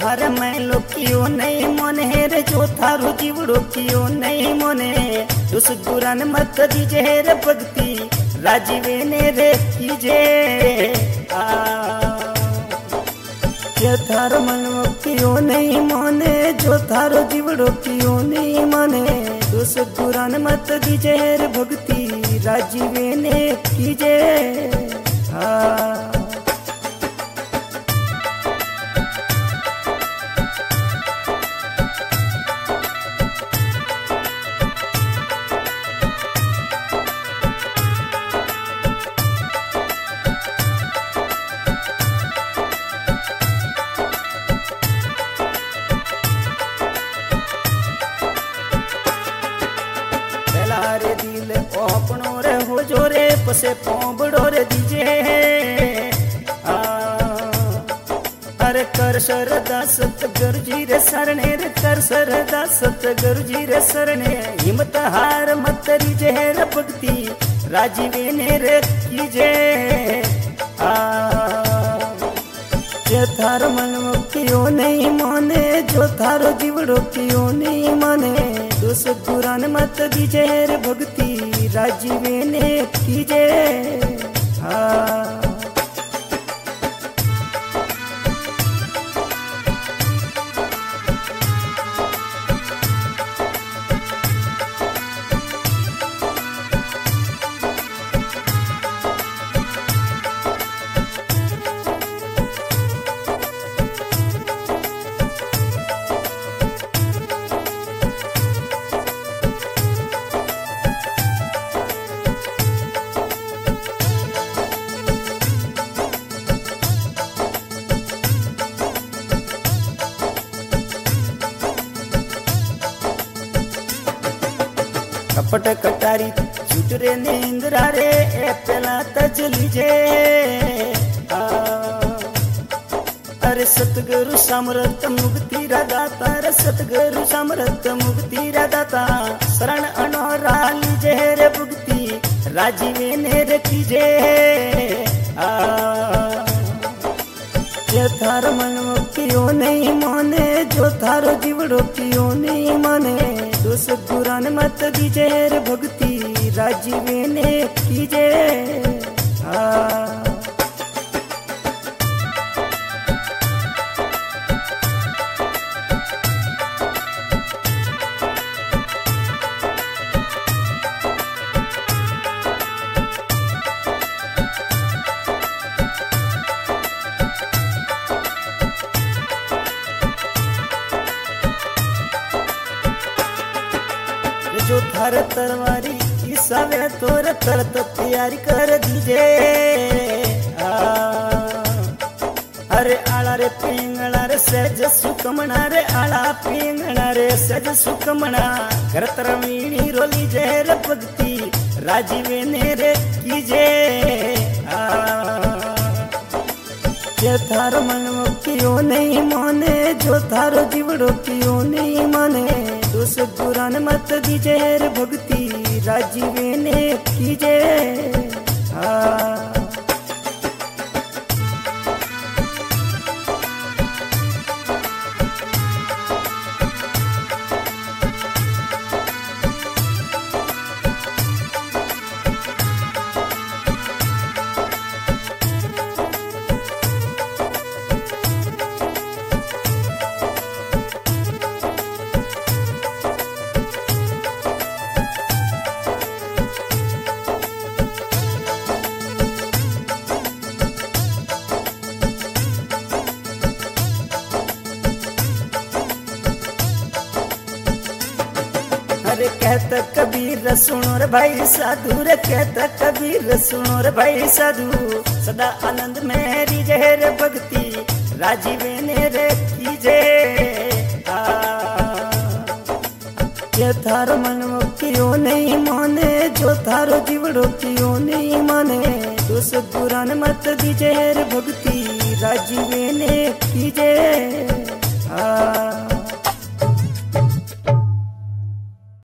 थारे मैं लोकियो नहीं मोने रे जो थारो जीवड़ो कियो नहीं मोने दुस गुरान मत दीजे रे भक्ति राजीवे ने रे कीजे जो थारो मन कियो नहीं मोने जो थारो जीवड़ो कियो नहीं मोने दुस गुरान मत दीजे रे भक्ति राजीवे ने कीजे रे दिल अपनो रे हो जो रे पसे पोंबड़ो रे दीजे अरे कर सरदा सतगुरु जी रे सरने रे कर सरदा सतगुरु जी रे सरने हिम्मत हार मत रीजे रे भक्ति राजीवे ने रे कीजे जो थारो मन कियो नहीं माने जो थारो जीवड़ो कियो नहीं माने दुस गुरान मत दीजे रे भक्ति राजीवे ने कीजे कपट कटारी छुटरे नींदरा रे ए पेला तजली जे अरे सतगुरु समर्थ मुक्ति रा दाता रे सतगुरु समर्थ मुक्ति रा दाता शरण अनोराली जे रे भक्ति राजीवे ने रे कीजे जो थारो मन कियो नहीं माने जो थारो जीवड़ो कियो नहीं माने दुस गुरान मत दीजे रे भक्ति राजीवे ने कीजे जो थार तरवारी ईसावे तोर तरत तैयारी कर दीजे अरे आला रे पिंगला रे सज सुकमना रे आला पिंगला रे सज सुकमना घर तरवीणी रोली जे रे भक्ति राजीवे ने रे कीजे जो थारो मन कियो नहीं माने जो थारो जीवड़ो कियो नहीं माने दुस गुरान मत दीजे रे भक्ति राजीवे ने कीजे अरे कहता कबीर सुनो रे भाई साधु रे कहता कबीर सुनो रे भाई साधु सदा आनंद में रीजे रे भक्ति राजीवे ने रे कीजे जो थारो मन कियो नहीं माने जो थारो जीवड़ो कियो नहीं माने दुस गुरान मत दीजे रे भक्ति राजीवे ने कीजे